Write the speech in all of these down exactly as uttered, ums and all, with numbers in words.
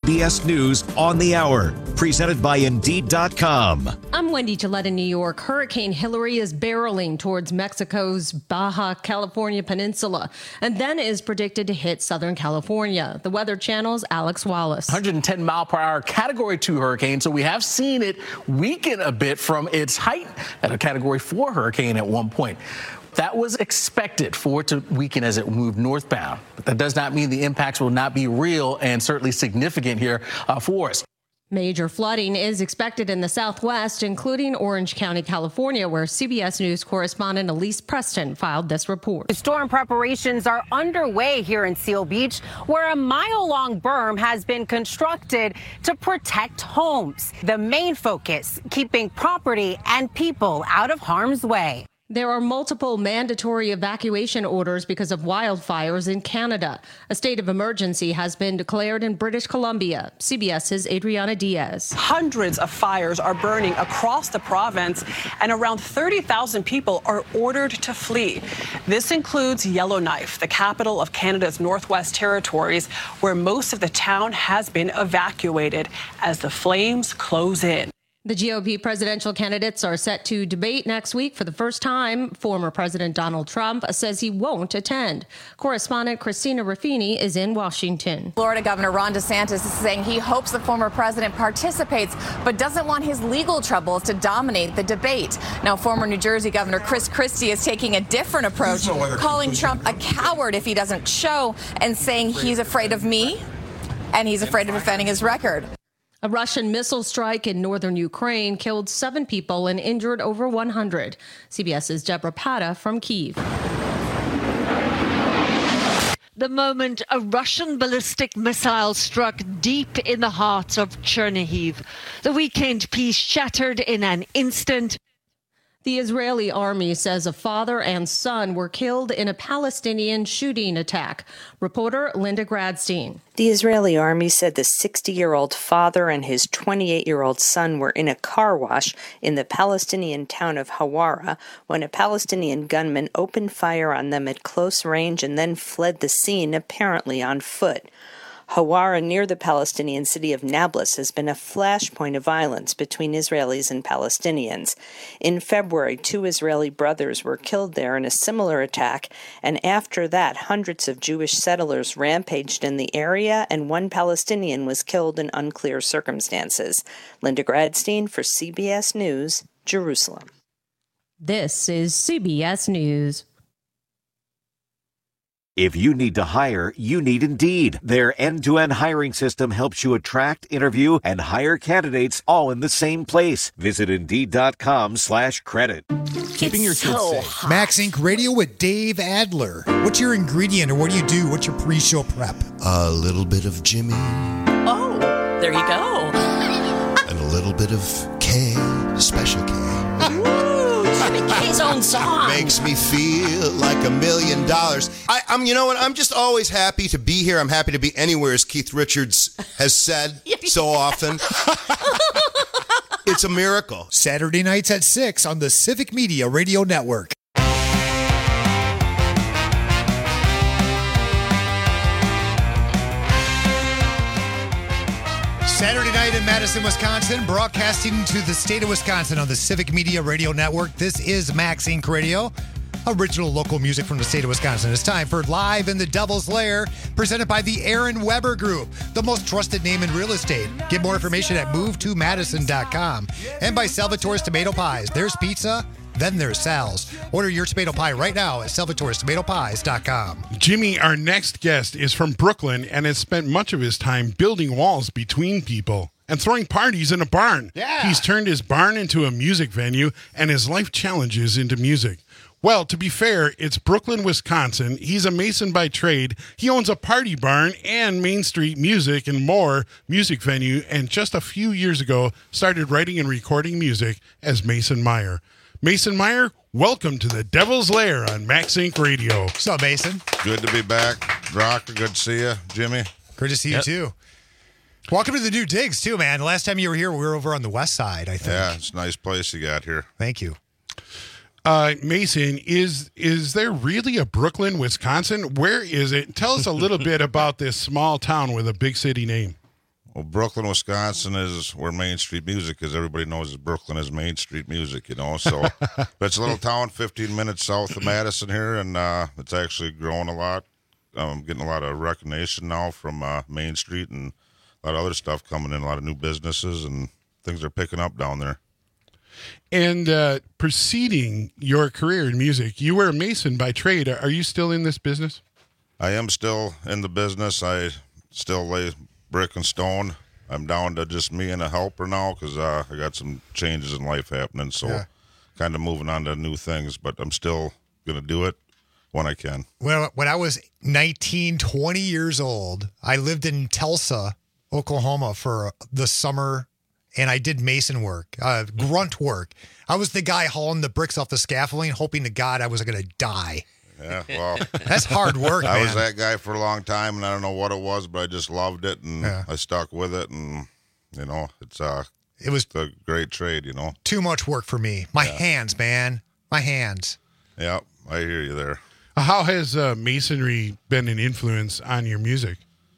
B S News on the Hour, presented by Indeed dot com. I'm Wendy Gillette in New York. Hurricane Hilary is barreling towards Mexico's Baja California Peninsula and then is predicted to hit Southern California. The Weather Channel's Alex Wallace. one hundred ten mile per hour Category two hurricane, so we have seen it weaken a bit from its height at a Category four hurricane at one point. That was expected for it to weaken as it moved northbound, but that does not mean the impacts will not be real and certainly significant here uh, for us. Major flooding is expected in the southwest, including Orange County, California, where C B S News correspondent Elise Preston filed this report. Storm preparations are underway here in Seal Beach, where a mile-long berm has been constructed to protect homes. The main focus, keeping property and people out of harm's way. There are multiple mandatory evacuation orders because of wildfires in Canada. A state of emergency has been declared in British Columbia. CBS's Adriana Diaz. Hundreds of fires are burning across the province, and around thirty thousand people are ordered to flee. This includes Yellowknife, the capital of Canada's Northwest Territories, where most of the town has been evacuated as the flames close in. The G O P presidential candidates are set to debate next week for the first time. Former President Donald Trump says he won't attend. Correspondent Christina Ruffini is in Washington. Florida Governor Ron DeSantis is saying he hopes the former president participates, but doesn't want his legal troubles to dominate the debate. Now, former New Jersey Governor Chris Christie is taking a different approach, calling Trump a coward if he doesn't show and saying he's afraid of me and he's afraid of defending his record. A Russian missile strike in northern Ukraine killed seven people and injured over one hundred. CBS's Deborah Pata from Kyiv. The moment a Russian ballistic missile struck deep in the heart of Chernihiv. The weekend peace shattered in an instant. The Israeli army says a father and son were killed in a Palestinian shooting attack. Reporter Linda Gradstein. The Israeli army said the sixty-year-old father and his twenty-eight-year-old son were in a car wash in the Palestinian town of Hawara when a Palestinian gunman opened fire on them at close range and then fled the scene, apparently on foot. Hawara, near the Palestinian city of Nablus, has been a flashpoint of violence between Israelis and Palestinians. In February, two Israeli brothers were killed there in a similar attack, and after that, hundreds of Jewish settlers rampaged in the area, and one Palestinian was killed in unclear circumstances. Linda Gradstein for C B S News, Jerusalem. This is C B S News. If you need to hire, you need Indeed. Their end-to-end hiring system helps you attract, interview, and hire candidates all in the same place. Visit Indeed.com slash credit. Keeping your kids so safe. hot. Max Inc Radio with Dave Adler. What's your ingredient or what do you do? What's your pre-show prep? A little bit of Jimmy. Oh, there you go. And a little bit of K, Special K. Woo, Jimmy K's own song. Makes me feel like a million dollars. I, I'm, you know what? I'm just always happy to be here. I'm happy to be anywhere, as Keith Richards has said so often. It's a miracle. Saturday nights at six on the Civic Media Radio Network. Saturday night in Madison, Wisconsin, broadcasting to the state of Wisconsin on the Civic Media Radio Network. This is Max Inc Radio, original local music from the state of Wisconsin. It's time for Live in the Devil's Lair, presented by the Aaron Weber Group, the most trusted name in real estate. Get more information at move to madison dot com. And by Salvatore's Tomato Pies. There's pizza, then there's Sal's. Order your tomato pie right now at salvatores tomato pies dot com. Jimmy, our next guest, is from Brooklyn and has spent much of his time building walls between people and throwing parties in a barn. Yeah. He's turned his barn into a music venue and his life challenges into music. Well, to be fair, it's Brooklyn, Wisconsin. He's a Mason by trade. He owns a party barn and Main Street Music and more music venue, and just a few years ago started writing and recording music as Mason Meyer. Mason Meyer, welcome to the Devil's Lair on Max Inc Radio. What's up, Mason? Good to be back. Rock, good to see you. Jimmy. Good to see Yep. you, too. Welcome to the new digs, too, man. The last time you were here, we were over on the west side, I think. Yeah, it's a nice place you got here. Thank you. Uh, Mason, is is there really a Brooklyn, Wisconsin? Where is it? Tell us a little bit about this small town with a big city name. Well, Brooklyn, Wisconsin is where Main Street music is. Everybody knows that Brooklyn is Main Street music, you know. So, but it's a little town fifteen minutes south of Madison here, and uh, it's actually growing a lot. I'm getting a lot of recognition now from uh, Main Street and a lot of other stuff coming in, a lot of new businesses, and things are picking up down there. And uh, preceding your career in music, you were a mason by trade. Are you still in this business? I am still in the business. I still lay brick and stone. I'm down to just me and a helper now because uh, I got some changes in life happening. So yeah. kind of moving on to new things, but I'm still going to do it when I can. Well, when I was nineteen, twenty years old, I lived in Tulsa, Oklahoma for the summer, and I did mason work, uh, grunt work. I was the guy hauling the bricks off the scaffolding, hoping to God I was going to die. Yeah, well, that's hard work, I man. was that guy for a long time, and I don't know what it was, but I just loved it, and yeah. I stuck with it, and you know, it's uh, it was a great trade, you know. Too much work for me. My yeah. hands, man, my hands. Yeah, I hear you there. How has uh, masonry been an influence on your music?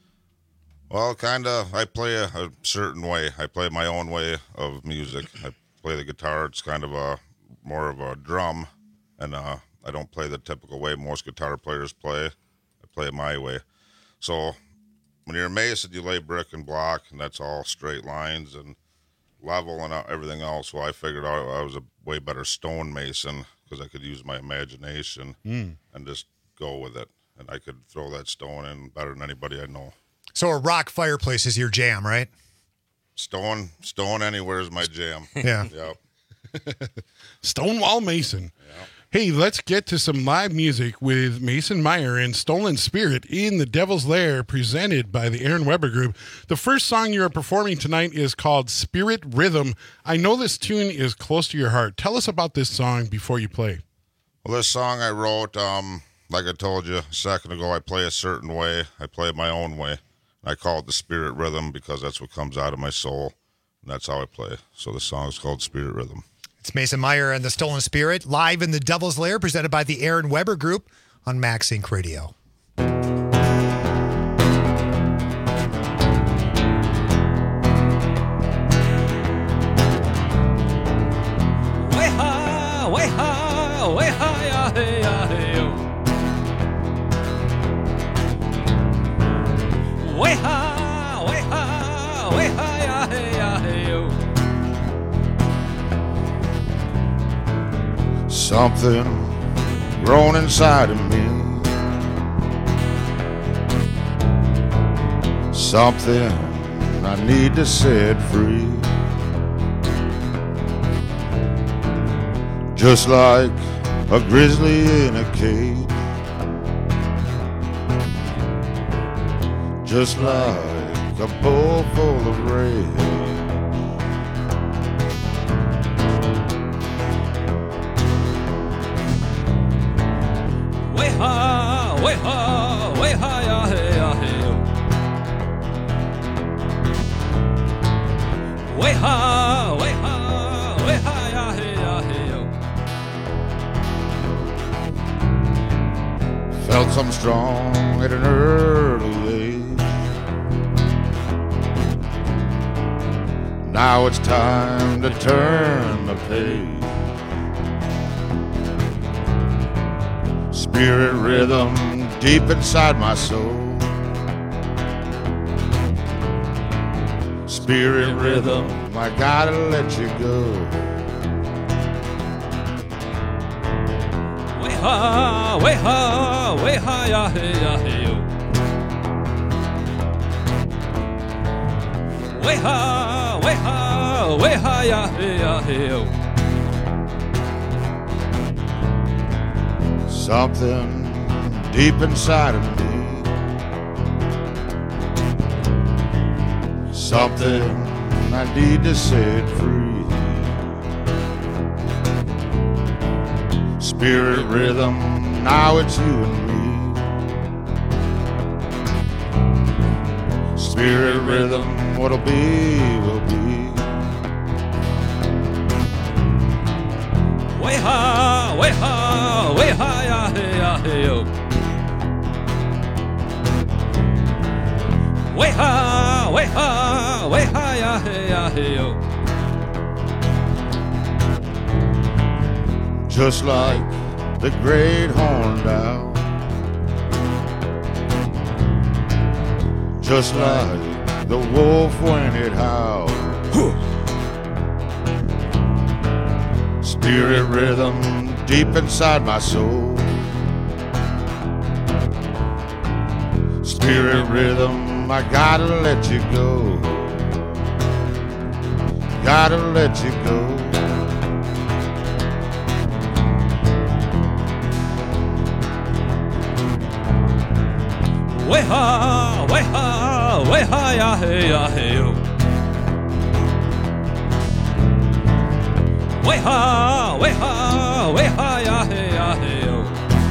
Well, kind of. I play a, a certain way. I play my own way of music. I play the guitar. It's kind of a more of a drum, and uh. I don't play the typical way most guitar players play. I play it my way. So when you're a mason, you lay brick and block, and that's all straight lines and level and everything else. Well, I figured out I was a way better stone mason because I could use my imagination mm. and just go with it. And I could throw that stone in better than anybody I know. So a rock fireplace is your jam, right? Stone, stone anywhere is my jam. Yeah. Yep. Stonewall Mason. Yeah. Hey, let's get to some live music with Mason Meyer and Stolen Spirit in the Devil's Lair, presented by the Aaron Weber Group. The first song you are performing tonight is called Spirit Rhythm. I know this tune is close to your heart. Tell us about this song before you play. Well, this song I wrote, um, like I told you a second ago, I play a certain way. I play it my own way. I call it the Spirit Rhythm because that's what comes out of my soul, and that's how I play. So the song is called Spirit Rhythm. It's Mason Meyer and the Stolen Spirit, live in the Devil's Lair, presented by the Aaron Weber Group on Max Inc Radio. Way high, way high, way high, yeah, hey, yeah, hey, yo. Way high, way high, way high, yeah, hey, yeah, hey, yo. Something grown inside of me, something I need to set free. Just like a grizzly in a cage, just like a bowl full of rage. Way high, way high, way high, yeah, hey, yeah, hey, yo. Way high, way high, way high, yeah, hey, yeah, hey, yo. Felt something strong at an early age. Now it's time to turn the page. Spirit rhythm deep inside my soul. Spirit rhythm, I gotta let you go. Way high, way high, way high, yeah, hey, yeah, hey, yo. Way high, way high, way high, yeah, hey, yeah, hey, yo. Something deep inside of me, something I need to set free. Spirit rhythm, now it's you and me. Spirit rhythm, what'll be, will be. Way high, way high, way high, yeah, hey, yeah, hey, yo. Way high, way ha, way ha, ya, hey, ya, hey, yo. Just like the great horned owl, just like the wolf when it howls. Spirit rhythm deep inside my soul. Spirit rhythm, I gotta let you go. Gotta let you go. Way ha, way ha, way ha, ya, hey, ya, hey, yo. Way ha, way ha, way ha, ya, hey, ya, hey, yo.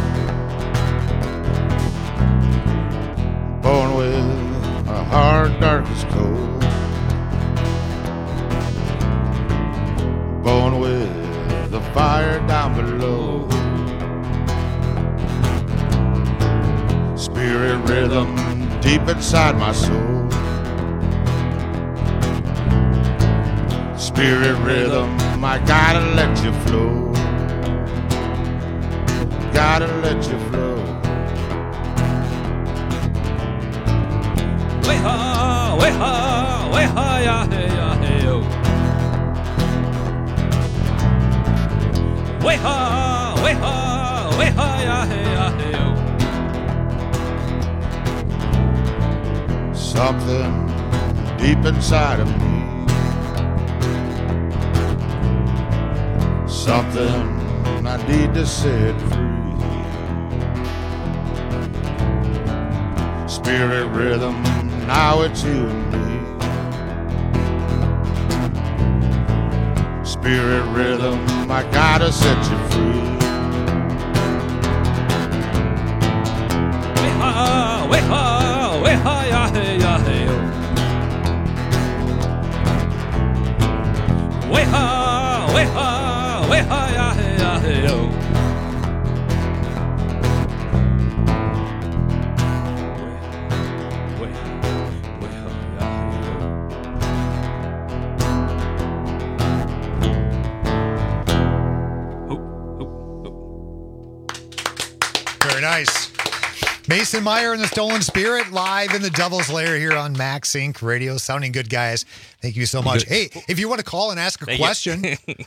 Born with a heart dark as coal. Born with the fire down below. Spirit rhythm deep inside my soul. Spirit rhythm, I gotta let you flow. Gotta let you flow. Way ha, way ha, way ha, ya, hey, ya, hey, yo. Way ha, way ha, way ha, ya, hey, ya, hey, yo. Something deep inside of me. Something I need to set free. Spirit rhythm, now it's you and me. Spirit rhythm, I gotta set you free. Way ha, way ha, way ha, ya, hey, ya, hey, yo. Way ha, way ha, way ha, ya, hey, ya, hey, yo. Way, way, way ha, ya, hey, yo. Very nice. Mason Meyer and the Stolen Spirit live in the Devil's Lair here on Max Inc Radio. Sounding good, guys. Thank you so much. Hey, if you want to call and ask a Thank question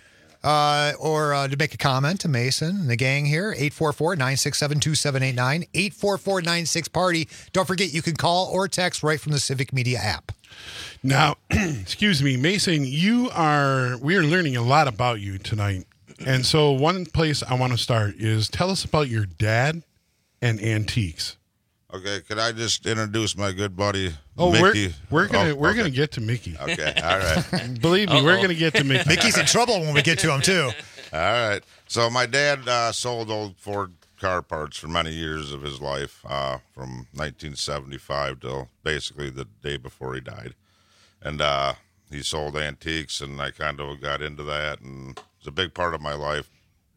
uh, or uh, to make a comment to Mason and the gang here, eight four four, nine six seven, two seven eight nine, eight four four, nine six, party. Don't forget, you can call or text right from the Civic Media app. Now, excuse me, Mason, you are, we are learning a lot about you tonight. And so one place I want to start is tell us about your dad and antiques. Okay, could I just introduce my good buddy Oh, Mickey? we're we're gonna Oh, we're okay. gonna get to Mickey. Okay, all right. Believe me, we're Uh-oh. gonna get to Mickey. Mickey's in trouble when we get to him too. All right. So my dad uh, sold old Ford car parts for many years of his life, uh, from nineteen seventy-five till basically the day before he died. And uh, he sold antiques, and I kind of got into that, and it's a big part of my life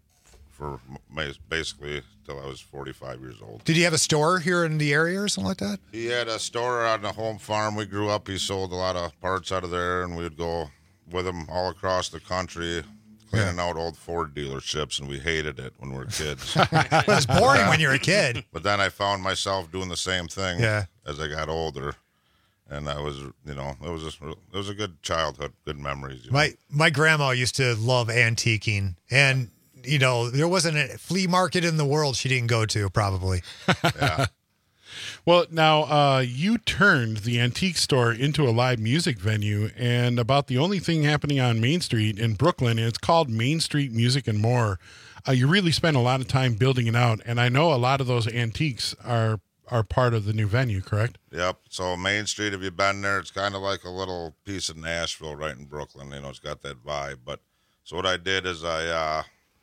for my, basically till I was forty-five years old. Did he have a store here in the area or something like that? He had a store on the home farm we grew up. He sold a lot of parts out of there, and we would go with him all across the country cleaning out old Ford dealerships, and we hated it when we were kids. It was boring when you were a kid. But then I found myself doing the same thing Yeah. as I got older, and I was, you know, it was just, it was a good childhood, good memories. You know? My my grandma used to love antiquing, and you know there wasn't a flea market in the world she didn't go to. Probably. Yeah. Well, now uh, you turned the antique store into a live music venue, and about the only thing happening on Main Street in Brooklyn. And it's called Main Street Music and More. Uh, you really spent a lot of time building it out, and I know a lot of those antiques are are part of the new venue, correct? Yep. So Main Street, if you've been there, it's kind of like a little piece of Nashville right in Brooklyn. You know, it's got that vibe. But so what I did is I, uh,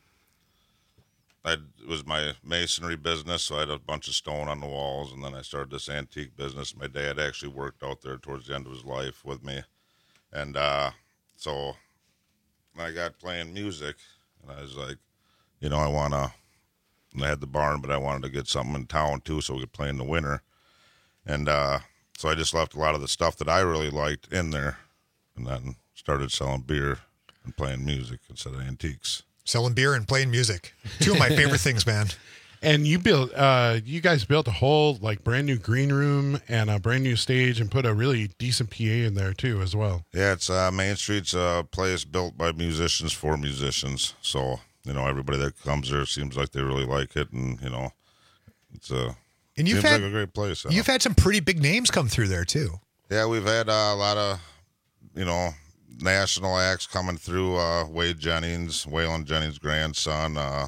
I it was my masonry business, so I had a bunch of stone on the walls, and then I started this antique business. My dad actually worked out there towards the end of his life with me, and uh, so I got playing music, and I was like, you know, I want to. And I had the barn, but I wanted to get something in town too, so we could play in the winter. And uh, so I just left a lot of the stuff that I really liked in there, and then started selling beer and playing music instead of antiques. Selling beer and playing music. Two of my favorite things, man. And you built, uh, you guys built a whole like brand new green room and a brand new stage, and put a really decent P A in there too, as well. Yeah, it's uh, Main Street's a place built by musicians for musicians. So you know, everybody that comes there seems like they really like it, and you know, it's a and you've seems had, like a great place. You you've know? had some pretty big names come through there too. Yeah, we've had uh, a lot of, you know, national acts coming through. Uh, Wade Jennings, Waylon Jennings' grandson. Uh,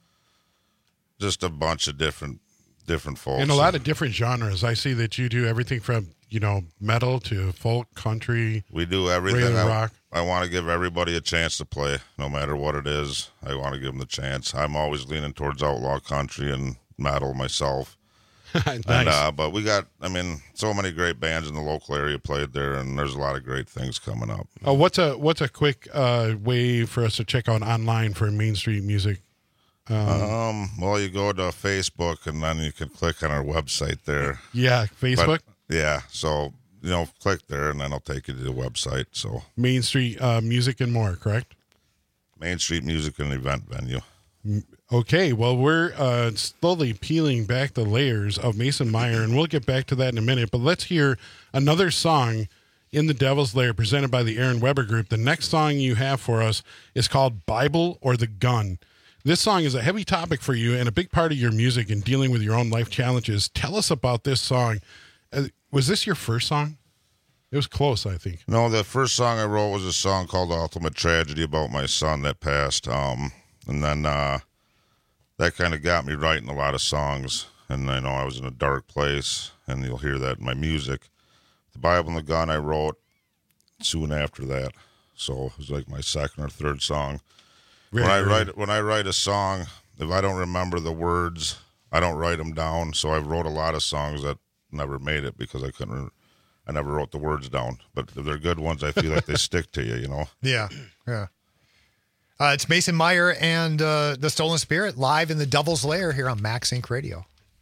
just a bunch of different different folks. And a lot of different genres. I see that you do everything from, you know, metal to folk, country. We do everything. I, rock. I want to give everybody a chance to play, no matter what it is. I want to give them the chance. I'm always leaning towards outlaw country and metal myself. Nice. And, uh, but we got, I mean, so many great bands in the local area played there, and there's a lot of great things coming up. Oh, what's a what's a quick uh, way for us to check out online for Main Street Music? Um, Um, well, you go to Facebook, and then you can click on our website there. Yeah, Facebook? But, yeah, so, you know, click there, and then it'll take you to the website. So Main Street uh, Music and More, correct? Main Street Music and Event Venue. Okay, well, we're uh, slowly peeling back the layers of Mason Meyer, and we'll get back to that in a minute. But let's hear another song in the Devil's Lair presented by the Aaron Weber Group. The next song you have for us is called Bible or the Gun. This song is a heavy topic for you and a big part of your music and dealing with your own life challenges. Tell us about this song. Uh, was this your first song? It was close, I think. No, the first song I wrote was a song called Ultimate Tragedy about my son that passed. Um, and then uh, that kind of got me writing a lot of songs. And I know I was in a dark place, and you'll hear that in my music. The Bible and the Gun I wrote soon after that. So it was like my second or third song. Really, when I really? write when I write a song, if I don't remember the words, I don't write them down. So I wrote a lot of songs that never made it because I couldn't. I never wrote the words down. But if they're good ones, I feel like they stick to you. You know. Yeah, yeah. Uh, it's Mason Meyer and uh, the Stolen Spirit live in the Devil's Lair here on Max Inc Radio.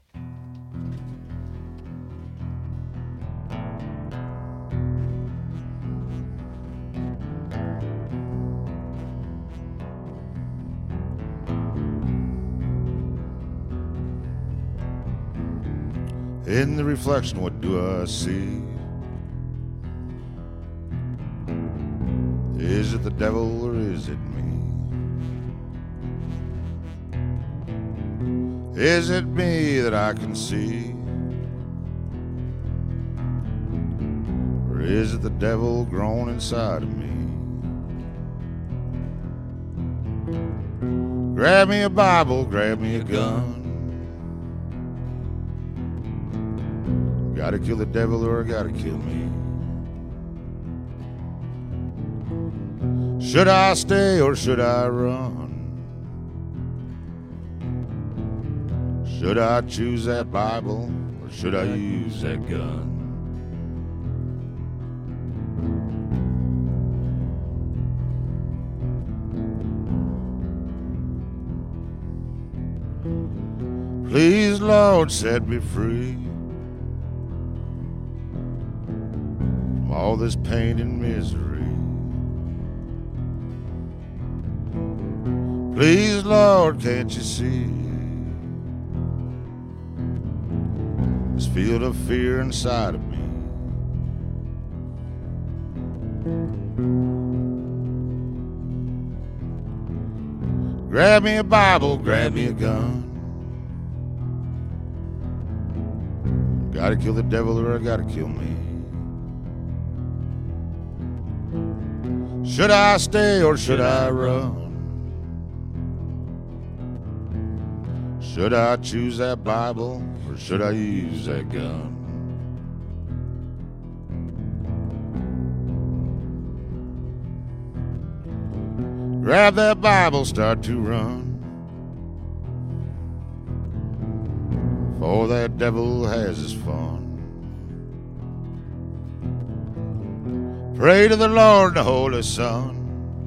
In the reflection, what do I see? Is it the devil or is it me? Is it me that I can see? Or is it the devil grown inside of me? Grab me a Bible, grab me a gun. Gotta kill the devil or gotta kill me. Should I stay or should I run? Should I choose that Bible or should I use that gun? Please, Lord, set me free from all this pain and misery. Please, Lord, can't you see this field of fear inside of me? Grab me a Bible, grab me a gun. Gotta kill the devil or I gotta kill me. Should I stay or should I run? Should I choose that Bible or should I use that gun? Grab that Bible, start to run. For that devil has his fun. Pray to the Lord and the Holy Son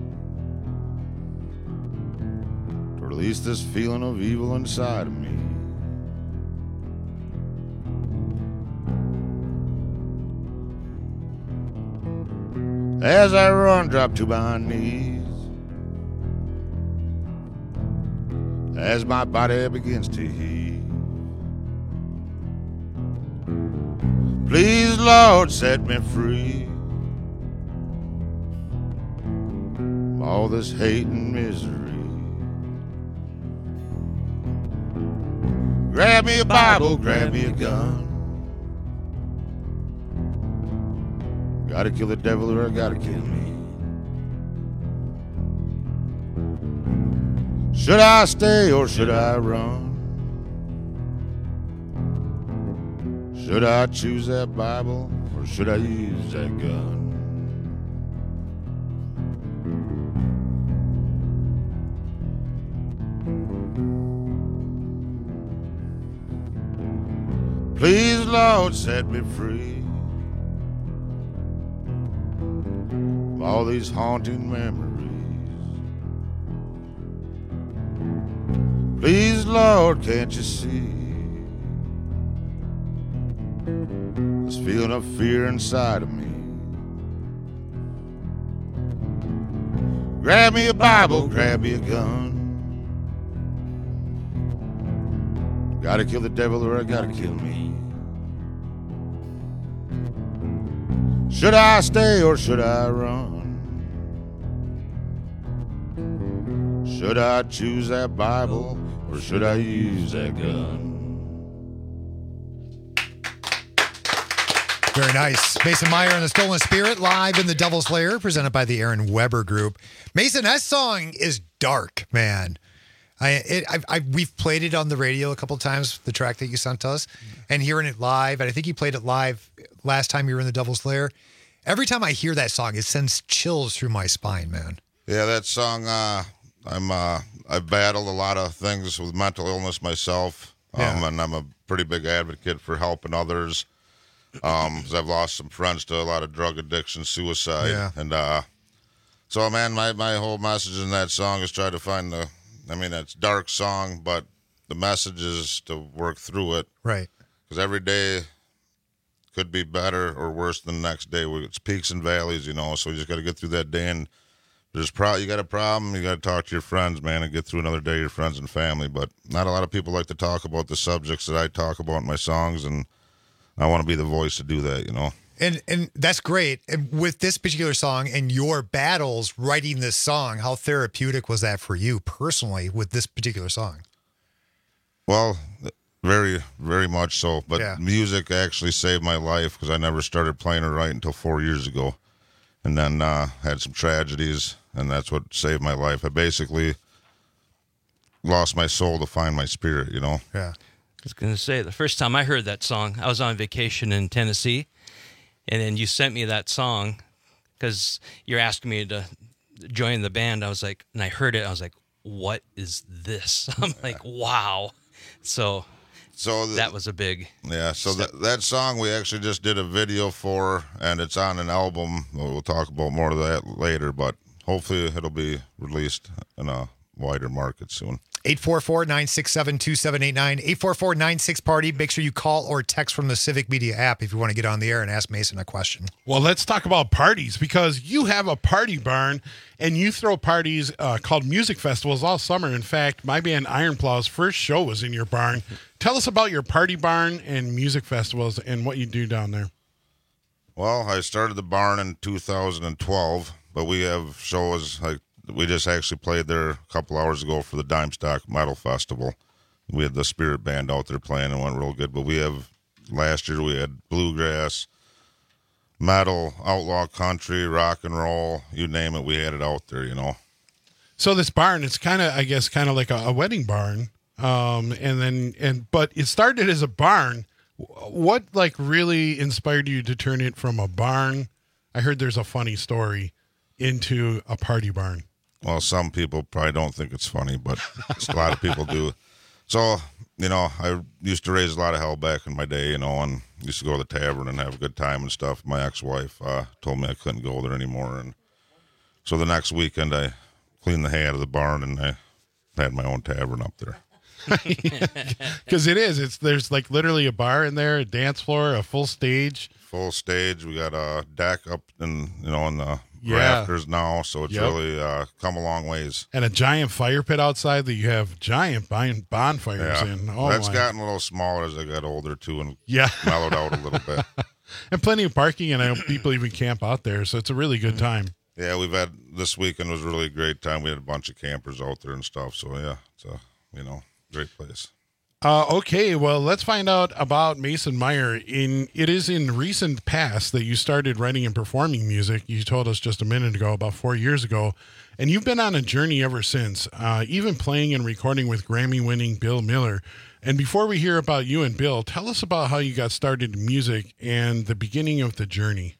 to release this feeling of evil inside of me. As I run, drop to my knees, as my body begins to heave. Please, Lord, set me free from all this hate and misery. Grab me a Bible, grab me a gun. Gotta kill the devil or I gotta kill me. Should I stay or should I run? Should I choose that Bible or should I use that gun? Please, Lord, set me free from all these haunting memories. Please, Lord, can't you see this feeling of fear inside of me? Grab me a Bible, grab me a gun. Gotta kill the devil or I gotta kill me. Should I stay or should I run? Should I choose that Bible or should I use that gun? Very nice. Mason Meyer and the Stolen Spirit live in the Devil's Lair, presented by the Aaron Weber Group. Mason, that song is dark, man. I, it, I've, I've, we've played it on the radio a couple of times, the track that you sent us, and hearing it live. And I think you played it live last time you were in the Devil's Lair. Every time I hear that song, it sends chills through my spine, man. Yeah, that song. Uh, I'm. Uh, I've battled a lot of things with mental illness myself, um, Yeah. and I'm a pretty big advocate for helping others. Um, 'cause I've lost some friends to a lot of drug addiction, suicide, Yeah. and uh, so man, my my whole message in that song is try to find the. I mean, it's a dark song, but the message is to work through it. Right. Because every day could be better or worse than the next day. It's peaks and valleys, you know, so you just got to get through that day. And there's pro- you got a problem, you got to talk to your friends, man, and get through another day, your friends and family. But not a lot of people like to talk about the subjects that I talk about in my songs, and I want to be the voice to do that, you know. And and that's great. And with this particular song and your battles writing this song, how therapeutic was that for you personally with this particular song? Well, very, very much so. But Yeah. music actually saved my life because I never started playing or writing until four years ago. And then uh, had some tragedies, and that's what saved my life. I basically lost my soul to find my spirit, you know? Yeah. I was going to say, the first time I heard that song, I was on vacation in Tennessee, and then you sent me that song because you're asking me to join the band. I was like, and I heard it, I was like, what is this? I'm like, wow. So, so the, that was a big Yeah, so that, that song we actually just did a video for, and it's on an album. We'll talk about more of that later, but hopefully it'll be released in a wider market soon. eight four four, nine six seven, two seven eight nine, eight four four, nine six, party. Make sure you call or text from the Civic Media app if you want to get on the air and ask Mason a question. Well, let's talk about parties, because you have a party barn and you throw parties uh, called music festivals all summer. In fact, my band Ironplow's first show was in your barn. Tell us about your party barn and music festivals and what you do down there. Well, I started the barn in two thousand twelve, but we have shows like we just actually played there a couple hours ago for the Dime Stock Metal Festival. We had the Spirit Band out there playing and it went real good. But we have, last year we had bluegrass, metal, outlaw country, rock and roll, you name it, we had it out there, you know. So this barn, it's kind of, I guess, kind of like a, a wedding barn. Um, and then, and, but it started as a barn. What like really inspired you to turn it from a barn? I heard there's a funny story into a party barn. Well, some people probably don't think it's funny, but a lot of people do. So, you know, I used to raise a lot of hell back in my day, you know, and used to go to the tavern and have a good time and stuff. My ex-wife uh, told me I couldn't go there anymore. And so the next weekend I cleaned the hay out of the barn and I had my own tavern up there. Because it is. It's there's like literally a bar in there, a dance floor, a full stage. Full stage. We got a deck up in you know in the Yeah. rafters now, so it's Yep. really uh, come a long ways. And a giant fire pit outside that you have giant bon- bonfires Yeah, in. Oh, that's my. gotten a little smaller as I got older too, and Yeah. mellowed out a little bit. And plenty of parking, and I know people even camp out there, so it's a really good time. Yeah, we've had this weekend was really a great time. We had a bunch of campers out there and stuff. So yeah, it's a you know great place. Uh, okay, well, let's find out about Mason Meyer. In it is in recent past that you started writing and performing music. You told us just a minute ago, about four years ago, and you've been on a journey ever since. Uh, even playing and recording with Grammy-winning Bill Miller. And before we hear about you and Bill, tell us about how you got started in music and the beginning of the journey.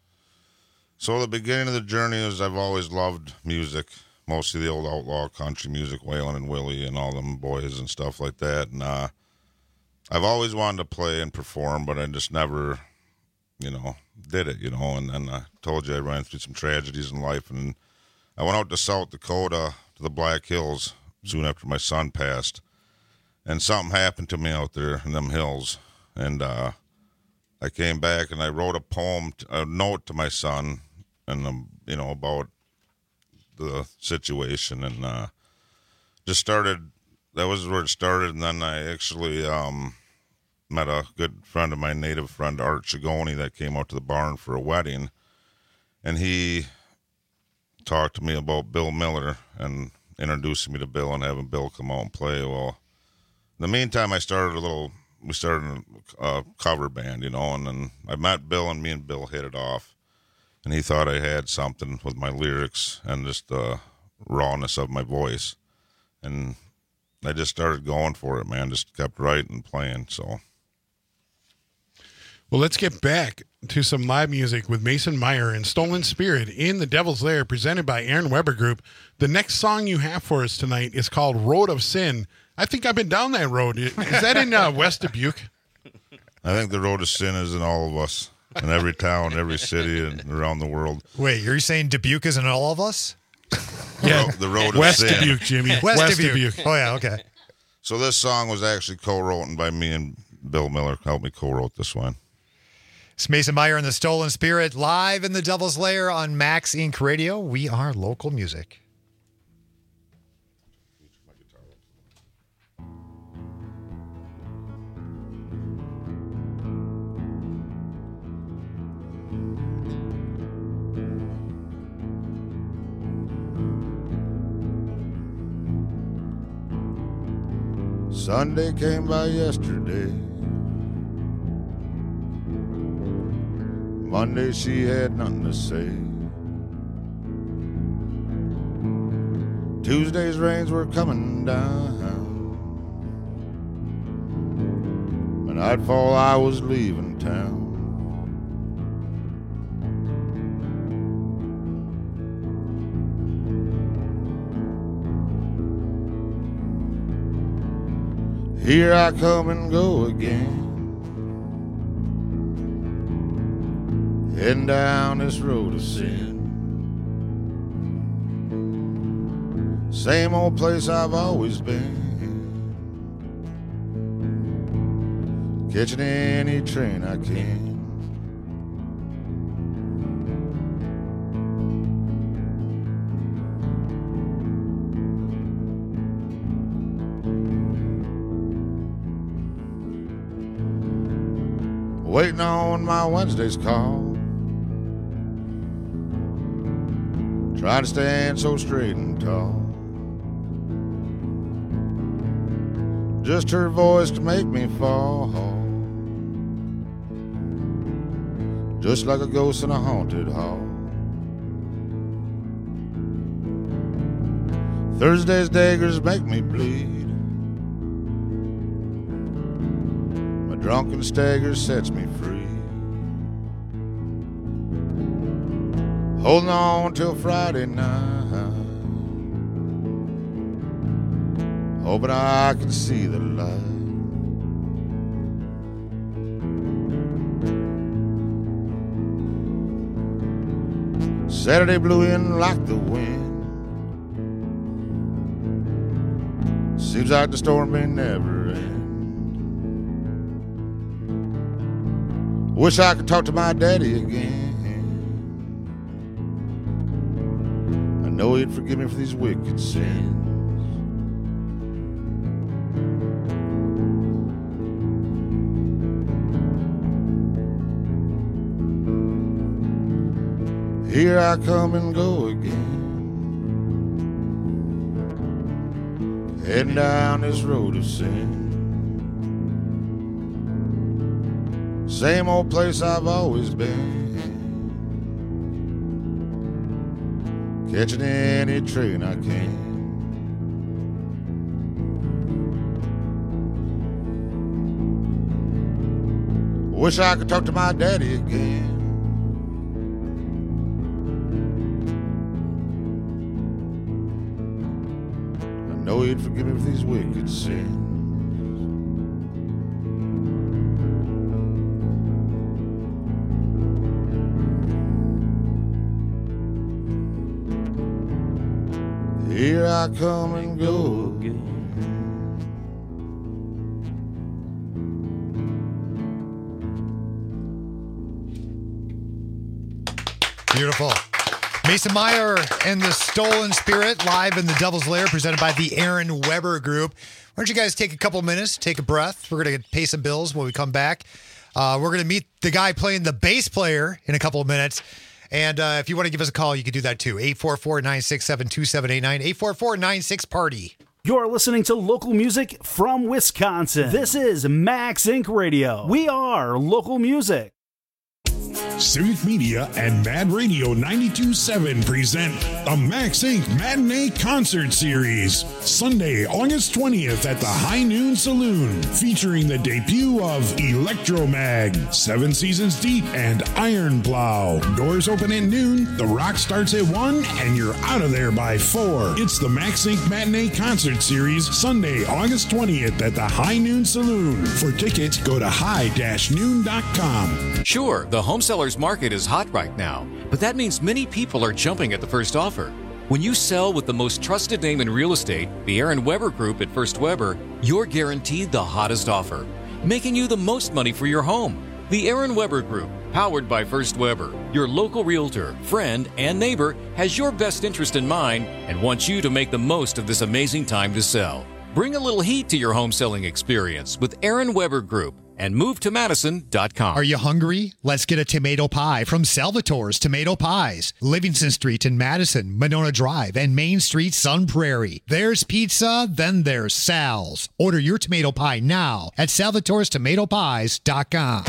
So the beginning of the journey is I've always loved music, mostly the old outlaw country music, Waylon and Willie and all them boys and stuff like that. And uh, I've always wanted to play and perform, but I just never, you know, did it, you know. And then I told you I ran through some tragedies in life, and I went out to South Dakota to the Black Hills soon after my son passed, and something happened to me out there in them hills, and uh, I came back and I wrote a poem, a note to my son, and um, you know about the situation, and uh, just started. That was where it started, and then I actually um, met a good friend of mine, native friend Art Chigoni, that came out to the barn for a wedding, and he talked to me about Bill Miller and introducing me to Bill and having Bill come out and play. Well, in the meantime, I started a little. We started a cover band, you know, and then I met Bill, and me and Bill hit it off. And he thought I had something with my lyrics and just the rawness of my voice. And I just started going for it, man. Just kept writing and playing, so. Well, let's get back to some live music with Mason Meyer and Stolen Spirit in the Devil's Lair, presented by Aaron Weber Group. The next song you have for us tonight is called Road of Sin. I think I've been down that road. Is that in uh, West Dubuque? I think the road of sin is in all of us, in every town, every city, and around the world. Wait, you're saying Dubuque is in all of us? Yeah, the, the road West of sin. Dubuque, Jimmy. West, West Dubuque. Dubuque. Oh, yeah, okay. So this song was actually co-written by me and Bill Miller. Helped me co-wrote this one. It's Mason Meyer and the Stolen Spirit live in the Devil's Lair on Max Incorporated. Radio. We are local music. Sunday came by yesterday. Monday she had nothing to say. Tuesday's rains were coming down. When nightfall I was leaving town. Here I come and go again, heading down this road of sin. Same old place I've always been, catching any train I can. Waiting on my Wednesday's call, trying to stand so straight and tall. Just her voice to make me fall, just like a ghost in a haunted hall. Thursday's daggers make me bleed. Drunken stagger sets me free. Holding on till Friday night, hoping I can see the light. Saturday blew in like the wind. Seems like the storm may never end. Wish I could talk to my daddy again. I know he'd forgive me for these wicked sins. Here I come and go again, heading down this road of sin. Same old place I've always been, catching any train I can. Wish I could talk to my daddy again. I know he'd forgive me for these wicked sins. Here I come and go again. Beautiful. Mason Meyer and the Stolen Spirit live in the Devil's Lair, presented by the Aaron Weber Group. Why don't you guys take a couple minutes, take a breath. We're going to pay some bills when we come back. Uh, we're going to meet the guy playing the bass player in a couple of minutes. And uh, if you want to give us a call, you can do that too. eight four four, nine six seven, two seven eight nine, eight four four, nine six, party. You're listening to local music from Wisconsin. This is Max Incorporated. Radio. We are local music. Civic Media and Mad Radio ninety-two point seven present the Max Incorporated. Matinee Concert Series, Sunday, August twentieth at the High Noon Saloon, featuring the debut of Electromag, Seven Seasons Deep, and Iron Plow. Doors open at noon, the rock starts at one, and you're out of there by four. It's the Max Incorporated. Matinee Concert Series, Sunday, August twentieth at the High Noon Saloon. For tickets, go to high dash noon dot com. Sure, the home seller's market is hot right now, but that means many people are jumping at the first offer. When you sell with the most trusted name in real estate, the Aaron Weber Group at First Weber, you're guaranteed the hottest offer, making you the most money for your home. The Aaron Weber Group, powered by First Weber, your local realtor, friend, and neighbor, has your best interest in mind and wants you to make the most of this amazing time to sell. Bring a little heat to your home selling experience with Aaron Weber Group and move to madison dot com. Are you hungry? Let's get a tomato pie from Salvatore's Tomato Pies. Livingston Street in Madison, Monona Drive, and Main Street, Sun Prairie. There's pizza, then there's Sal's. Order your tomato pie now at salvatores tomato pies dot com.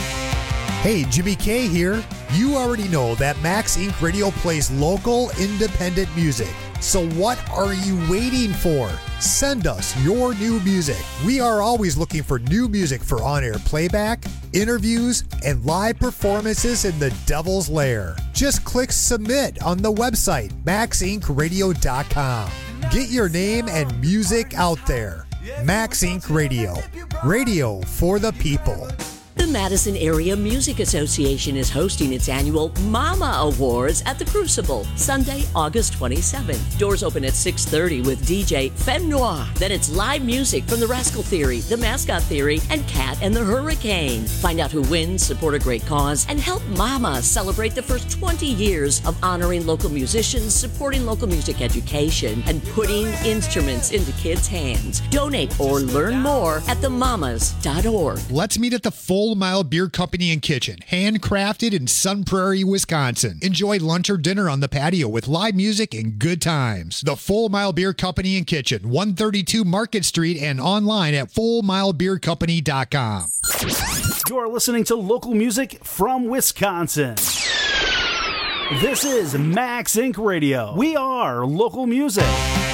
Hey, Jimmy K here. You already know that Max Incorporated. Radio plays local, independent music. So what are you waiting for? Send us your new music. We are always looking for new music for on-air playback, interviews, and live performances in the Devil's Lair. Just click submit on the website, max inc radio dot com. Get your name and music out there. Max Incorporated. Radio. Radio for the people. The Madison Area Music Association is hosting its annual Mama Awards at the Crucible, Sunday, August twenty-seventh. Doors open at six thirty with D J Femme Noir. Then it's live music from the Rascal Theory, the Mascot Theory, and Cat and the Hurricane. Find out who wins, support a great cause, and help Mama celebrate the first twenty years of honoring local musicians, supporting local music education, and putting instruments into kids' hands. Donate or learn more at the mamas dot org. Let's meet at the Full Mile Beer Company and Kitchen, handcrafted in Sun Prairie, Wisconsin. Enjoy lunch or dinner on the patio with live music and good times. The Full Mile Beer Company and Kitchen, one thirty-two Market Street, and online at full mile beer company dot com. You're listening to local music from Wisconsin. This is Max Incorporated. Radio. We are local music.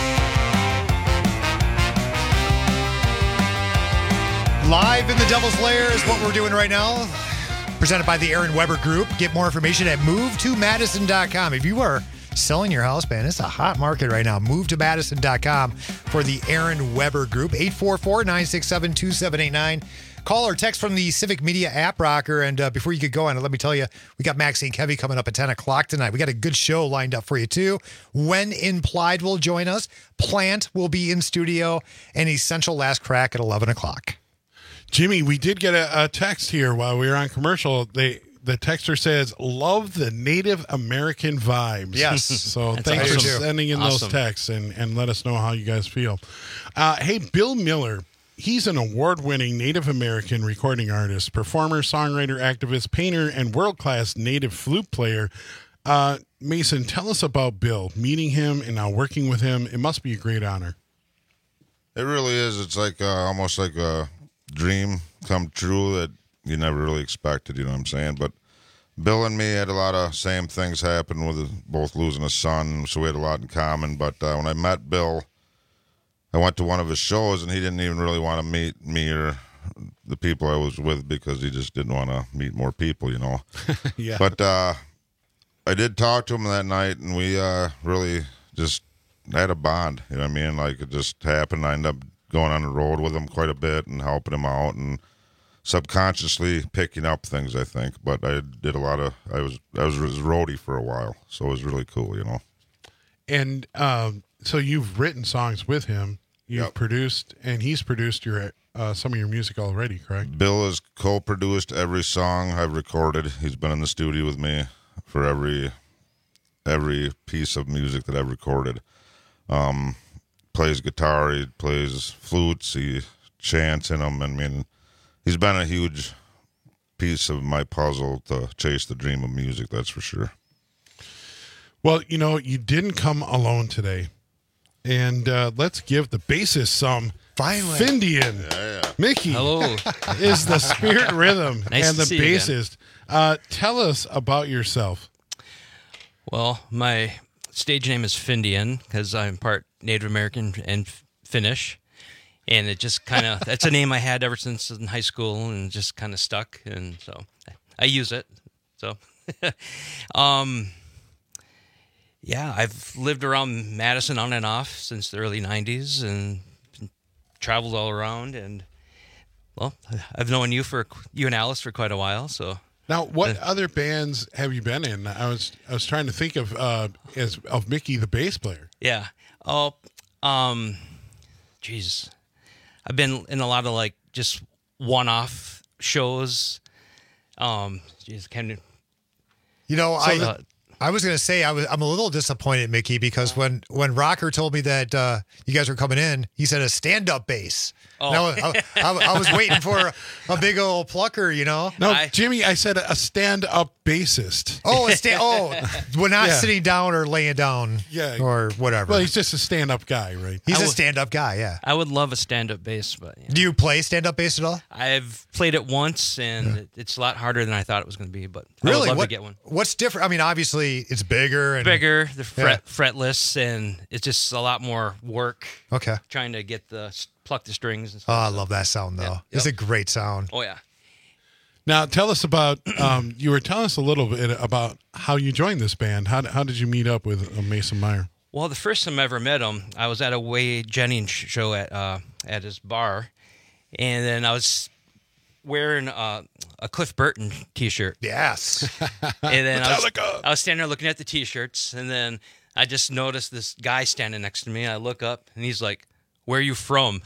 Live in the Devil's Lair is what we're doing right now. Presented by the Aaron Weber Group. Get more information at move to madison dot com. If you are selling your house, man, it's a hot market right now. move to madison dot com for the Aaron Weber Group. eight four four, nine six seven, two seven eight nine. call or text from the Civic Media app, Rocker. And uh, before you get going, let me tell you, we got Maxine Kevy coming up at ten o'clock tonight. We got a good show lined up for you, too. When Implied will join us. Plant will be in studio. And Essential Last Crack at eleven o'clock. Jimmy, we did get a, a text here while we were on commercial. They The texter says, love the Native American vibes. Yes. So That's thanks awesome. for sending in Awesome. those texts and, and let us know how you guys feel. Uh, hey, Bill Miller, he's an award-winning Native American recording artist, performer, songwriter, activist, painter, and world-class Native flute player. Uh, Mason, tell us about Bill, meeting him and now working with him. It must be a great honor. It really is. It's like uh, almost like a dream come true that you never really expected, you know what I'm saying? But Bill and me had a lot of same things happen with both losing a son, so we had a lot in common. But uh, when I met Bill, I went to one of his shows, and he didn't even really want to meet me or the people I was with because he just didn't want to meet more people, you know? Yeah. But uh, I did talk to him that night, and we uh, really just had a bond, you know what I mean? Like, it just happened. I ended up going on the road with him quite a bit and helping him out, and subconsciously picking up things, I think. But I did a lot of, I was I was his roadie for a while, so it was really cool, you know. And um, so you've written songs with him. You've Yep. produced, and he's produced your uh, some of your music already, correct? Bill has co-produced every song I've recorded. He's been in the studio with me for every every piece of music that I've recorded. Um, plays guitar, he plays flutes, he chants in them. I mean, he's been a huge piece of my puzzle to chase the dream of music, that's for sure. Well, you know, you didn't come alone today. And uh, let's give the bassist some Finally. Findian. Yeah, yeah. Mickey Hello. is the spirit rhythm Nice and to the see you again. bassist. Uh, tell us about yourself. Well, my stage name is Findian because I'm part Native American and Finnish. And it just kind of, that's a name I had ever since in high school and just kind of stuck. And so I use it. So, um, yeah, I've lived around Madison on and off since the early nineties and traveled all around. And, well, I've known you for, you and Alice for quite a while. So, Now, what Uh, other bands have you been in? I was I was trying to think of uh, as of Mickey, the bass player. yeah. Oh, um, geez. I've been in a lot of like just one-off shows. Um, geez, can You know, So I the- I was going to say I was I'm a little disappointed, Mickey, because when when Rocker told me that uh, you guys were coming in, he said a stand-up bass. Oh. Now, I, I, I was waiting for a, a big old plucker, you know. No, I- Jimmy, I said a stand-up bassist. Oh, a sta- oh, we're not Yeah. sitting down or laying down, Yeah. or whatever. Well, he's just a stand-up guy, right? He's I a would- stand-up guy, yeah. I would love a stand-up bass, but you know, Do you play stand-up bass at all? I've played it once, and it- it's a lot harder than I thought it was going to be. But I Really? would love what, to get one. What's different? I mean, obviously it's bigger and Bigger, the fret, Yeah. fretless, and it's just a lot more work Okay. trying to get the pluck the strings. And Oh, stuff. I love that sound though. Yeah. It's Yep. a great sound. Oh yeah. Now, tell us about. Um, you were telling us a little bit about how you joined this band. How how did you meet up with uh, Mason Meyer? Well, the first time I ever met him, I was at a Wade Jennings show at uh, at his bar, and then I was wearing uh, a Cliff Burton T-shirt. Yes. And then I was, Metallica. I was standing there looking at the T-shirts, and then I just noticed this guy standing next to me. I look up, and he's like, "Where are you from?"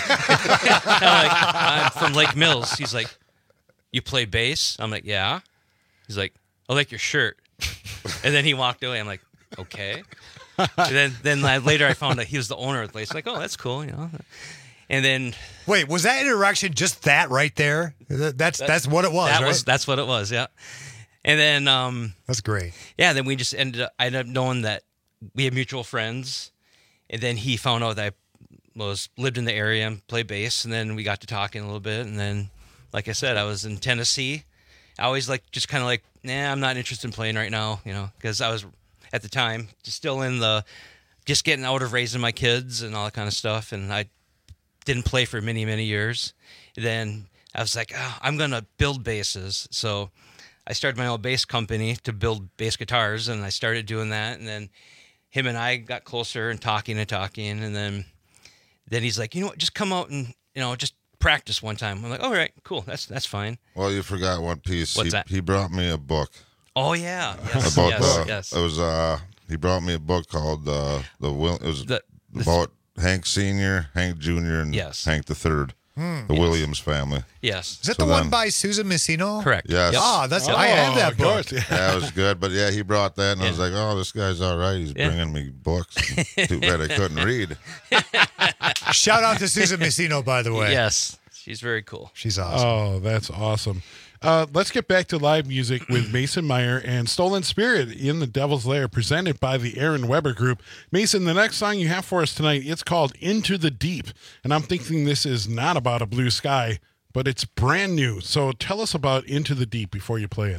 I'm like, "I'm from Lake Mills." He's like, "You play bass?" I'm like, "Yeah." He's like, "I like your shirt." And then he walked away. I'm like, "Okay." And then then I, later I found out he was the owner of the place. Like, oh, that's cool, you know. And then Wait, was that interaction just that right there? That- That's that's what it was, that right? was that's what it was, yeah. And then um That's great. yeah, then we just ended up I ended up knowing that we had mutual friends, and then he found out that I was lived in the area and played bass, and then we got to talking a little bit, and then like I said, I was in Tennessee. I always like just kind of like, nah, I'm not interested in playing right now, you know, because I was at the time just still in the just getting out of raising my kids and all that kind of stuff, and I didn't play for many many years. Then I was like, oh, I'm gonna build basses, so I started my own bass company to build bass guitars, and I started doing that, and then him and I got closer and talking and talking, and then then he's like, you know what, just come out and, you know, just practice one time. I'm like, all right, cool, that's that's fine. Well, you forgot one piece. What's he, that? He brought me a book. Oh yeah, yes, about yes, the, yes. It was uh, he brought me a book called uh, the Will. It was The- the- about Hank Senior, Hank Junior, and Yes. Hank the Third, Hmm. the Yes. Williams family. Yes. Is that So the one then- by Susan Messino? Correct. Yes. Ah, that's I have that of book. course. Yeah, it was good. But yeah, he brought that, and I was like, oh, this guy's all right. He's Yeah. bringing me books. Too bad I couldn't read. Shout out to Susan Messino, by the way. Yes, she's very cool. She's awesome. Oh, that's awesome. Uh, let's get back to live music with Mason Meyer and Stolen Spirit in the Devil's Lair, presented by the Aaron Weber Group. Mason, the next song you have for us tonight, it's called Into the Deep. And I'm thinking this is not about a blue sky, but it's brand new. So tell us about Into the Deep before you play it.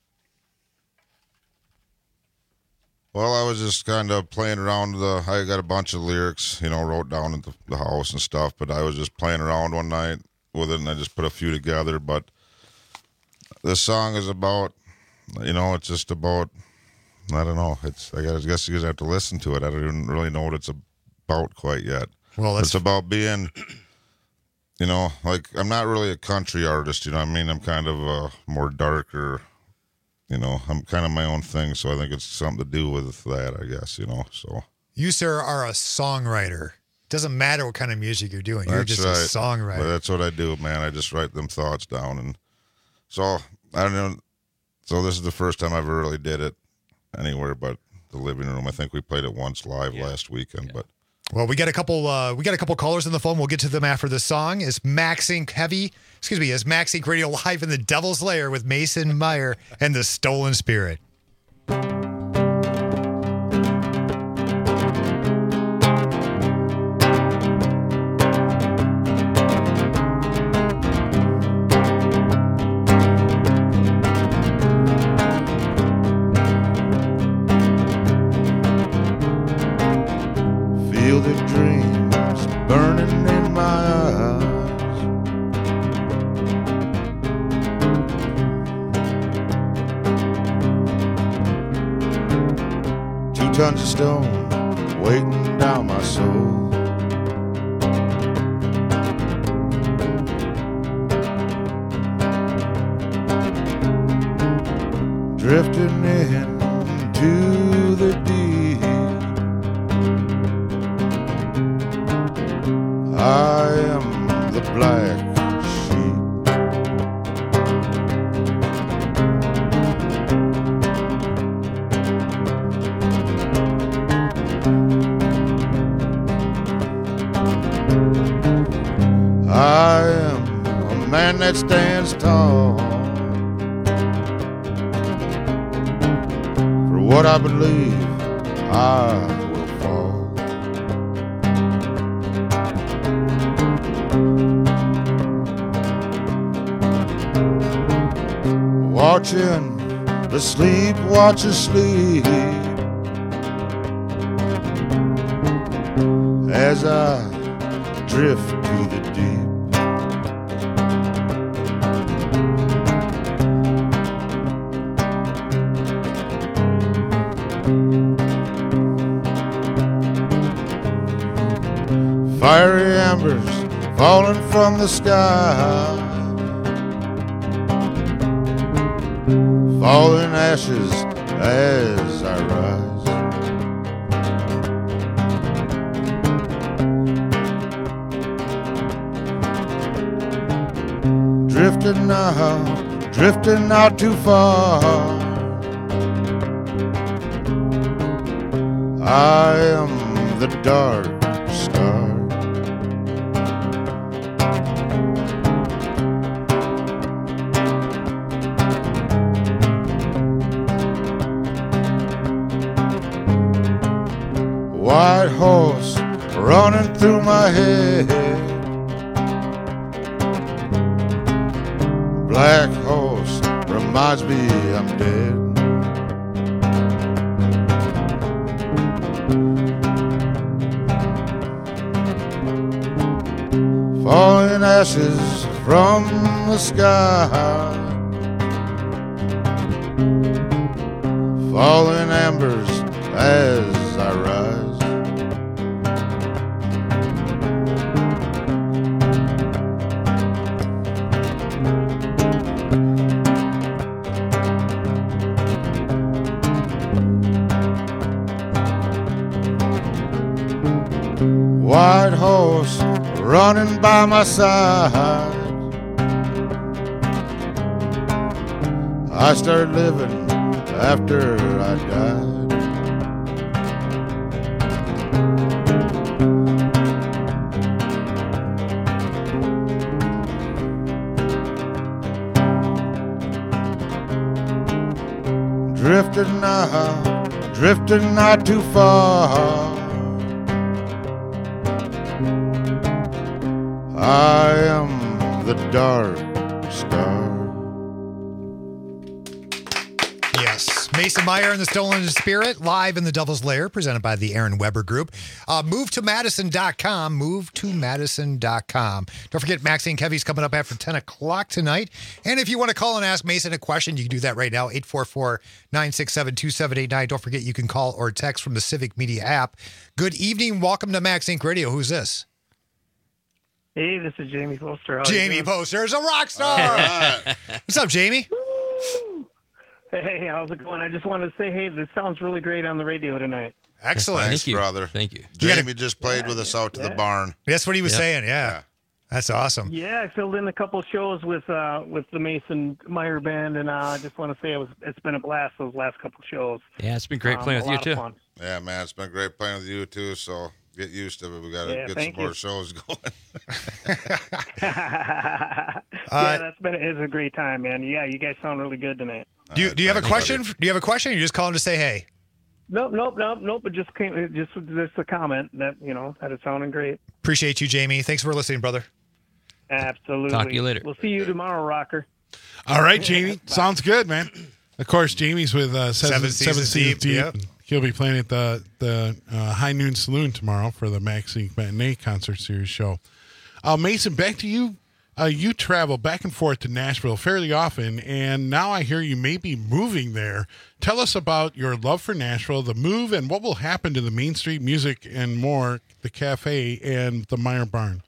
Well, I was just kind of playing around with the, I got a bunch of lyrics, you know, wrote down at the, the house and stuff, but I was just playing around one night with it, and I just put a few together. But this song is about, you know, it's just about, I don't know, it's, I guess, I guess you guys have to listen to it. I don't even really know what it's about quite yet. Well, that's- it's about being, you know, like, I'm not really a country artist, you know what I mean? I'm kind of a more darker, you know, I'm kind of my own thing, so I think it's something to do with that, I guess, you know, so. You, sir, are a songwriter. Doesn't matter what kind of music you're doing. You're That's just right. a songwriter. Well, that's what I do, man. I just write them thoughts down, and so I don't know. So this is the first time I ever really did it anywhere but the living room. I think we played it once live yeah. last weekend, yeah. but. Well, we got a couple. Uh, we got a couple callers on the phone. We'll get to them after the song. Is Max Inc heavy? Excuse me. Is Max Inc Radio live in the Devil's Lair with Mason Meyer and the Stolen Spirit? Feel the dreams burning in my eyes. Two tons of stone weighing down my soul. Drifting into the deep. I am the black sheep. I am a man that stands tall for what I believe. I will fall. Watching the sleepwalkers sleep as I drift to the deep. Fiery embers falling from the sky, falling ashes as I rise. Drifting out, drifting out too far. I am the dark star. White horse running through my head, black horse reminds me I'm dead. Falling ashes from the sky, falling embers as I rise. white horse running by my side. I started living after I died. Drifting now, drifting not too far. I am the dark star. Yes, Mason Meyer and the Stolen Spirit, live in the Devil's Lair, presented by the Aaron Weber Group. Uh, move to Madison dot com, move to Madison dot com. Don't forget, Maxie and Kevy's coming up after ten o'clock tonight. And if you want to call and ask Mason a question, you can do that right now, eight four four, nine six seven, two seven eight nine. Don't forget, you can call or text from the Civic Media app. Good evening. Welcome to Max Inc Radio. Who's this? Hey, this is Jamie Poster. How Jamie Poster is a rock star. What's up, Jamie? Hey, how's it going? I just wanted to say, hey, this sounds really great on the radio tonight. Excellent. Thanks, Thank you. brother. Thank you. Jamie just played with us out to the barn. That's what he was Yep. saying, yeah. That's awesome. Yeah, I filled in a couple shows with uh, with the Mason Meyer Band, and uh, I just want to say it was it's been a blast those last couple shows. Yeah, it's been great Um, playing a with you lot too. of fun. Yeah, man, it's been great playing with you too. So get used to it. We got to Yeah, get thank some more you. shows going. yeah, Uh, that's been it's a great time, man. Yeah, you guys sound really good tonight. Do you, do you have a question? Do you have a question? Or you just calling to say hey? Nope, nope, nope, nope. But just came, just just a comment that you know that it's sounding great. Appreciate you, Jamie. Thanks for listening, brother. Absolutely. Talk to you later. We'll see you tomorrow, Rocker. All right, Jamie. Sounds good, man. Of course, Jamie's with uh, Seven Seven, Seven Seasons Seasons Deep, Deep. yep. and He'll be playing at the the uh, High Noon Saloon tomorrow for the Max Inc Matinee Concert Series show. Uh, Mason, back to you. Uh, you travel back and forth to Nashville fairly often, and now I hear you may be moving there. Tell us about your love for Nashville, the move, and what will happen to the Main Street Music and more, the cafe, and the Meyer Barn.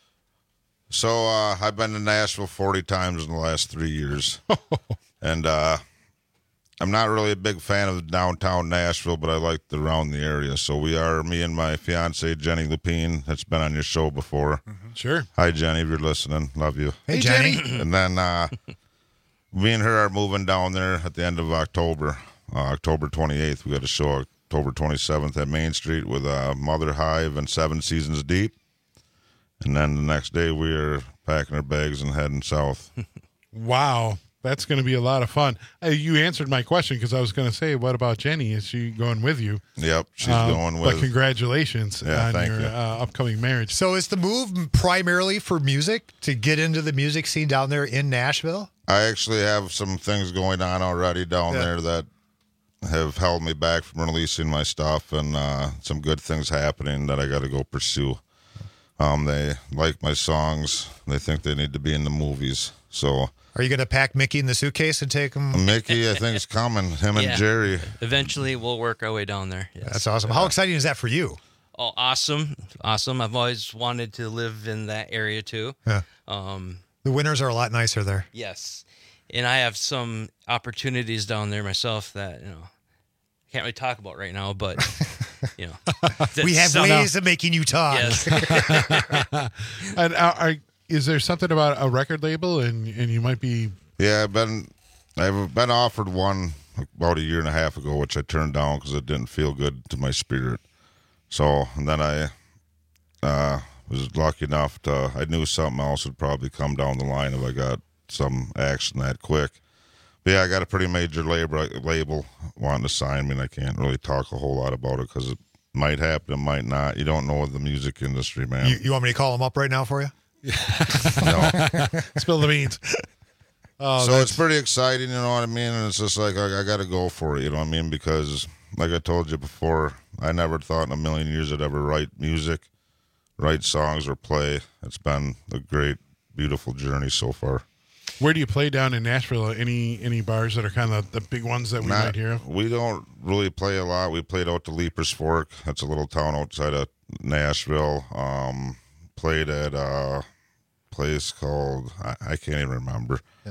So uh, I've been to Nashville forty times in the last three years, and uh, I'm not really a big fan of downtown Nashville, but I like the around the area. So we are, me and my fiance Jenny Lupine, that's been on your show before. Mm-hmm. Sure. Hi Jenny, if you're listening, love you. Hey, Jenny. And then uh, me and her are moving down there at the end of October, uh, October twenty-eighth. We got a show October twenty-seventh at Main Street with uh, Mother Hive and Seven Seasons Deep. And then the next day we are packing our bags and heading south. Wow. That's going to be a lot of fun. Uh, you answered my question because I was going to say, what about Jenny? Is she going with you? Yep, she's Uh, going with. But congratulations Yeah, on thank your you. uh, upcoming marriage. So is the move primarily for music, to get into the music scene down there in Nashville? I actually have some things going on already down Yeah. there that have held me back from releasing my stuff, and uh, some good things happening that I got to go pursue. Um, they like my songs. They think they need to be in the movies. So Are you going to pack Mickey in the suitcase and take him? Mickey, I think, is coming. Him Yeah. and Jerry. Eventually, we'll work our way down there. Yes. That's awesome. How exciting is that for you? Oh, awesome. Awesome. I've always wanted to live in that area too. Yeah. Um, The winters are a lot nicer there. yes. And I have some opportunities down there myself that, you know, I can't really talk about right now, but, you know. We have that's- ways of making you talk. Yes. And uh, are, is there something about a record label, and, and you might be... Yeah, I've been I've been offered one about a year and a half ago, which I turned down because it didn't feel good to my spirit. So, and then I uh, was lucky enough to, I knew something else would probably come down the line if I got some action that quick. But yeah, I got a pretty major label, label wanting to sign me, and I can't really talk a whole lot about it because it might happen, it might not. You don't know the music industry, man. You, you want me to call him up right now for you? No. Spill the beans. Oh, so that's- it's pretty exciting, you know what I mean? And it's just like, I, I got to go for it, you know what I mean? Because, like I told you before, I never thought in a million years I'd ever write music, write songs, or play. It's been a great, beautiful journey so far. Where do you play down in Nashville? Any any bars that are kind of the big ones that we Not- might hear of? We don't really play a lot. We played out to Leapers Fork. That's a little town outside of Nashville. Um, played at a place called, I, I can't even remember. Yeah.